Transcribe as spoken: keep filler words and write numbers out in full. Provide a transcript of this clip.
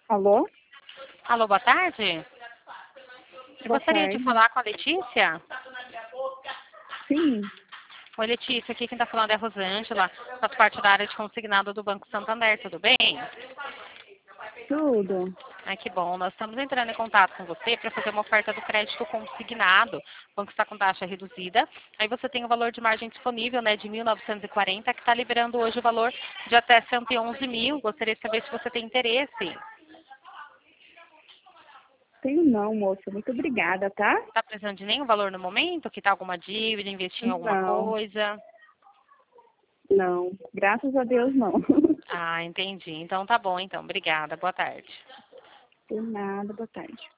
Alô? Alô, boa tarde. Eu Boa gostaria de tarde. falar com a Letícia. Sim, Oi, Letícia, aqui quem está falando é a Rosângela, faço parte da área de consignado do Banco Santander, tudo bem? tudo. Ai, que bom. Nós estamos entrando em contato com você para fazer uma oferta do crédito consignado. O banco está com taxa reduzida. Aí você tem o valor de margem disponível, né, de mil novecentos e quarenta, que está liberando hoje o valor de até cento e onze mil. Gostaria de saber se você tem interesse. Tenho não, moça. Muito obrigada, tá? Está precisando de nenhum valor no momento? Que está alguma dívida, investir em alguma Não, coisa? não. Graças a Deus, não. Ah, entendi. Então tá bom, então. Obrigada. Boa tarde. Por nada, boa tarde.